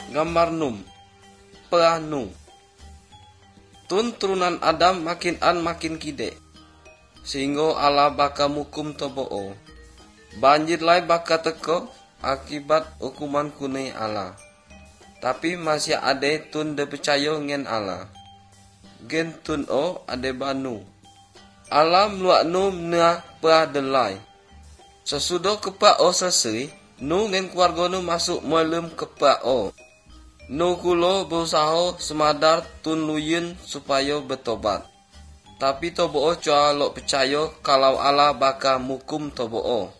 gambar num, peanu. Tun turunan Adam makin kide, sehingga Allah baka mukum tobo'o. Banjir lai baka teko akibat hukuman kune Allah. Tapi masih ade tun de percaya ngen Allah. Gen tun o ade banu. Allah meluak nu mena pradelai. Sesudah kepak o seseri, nu ngen keluarga nu masuk melem kepak o. Nu kulo berusaha semadar tun luyen supaya bertobat. Tapi tobo o cua lok percaya kalau Allah baka mukum tobo o.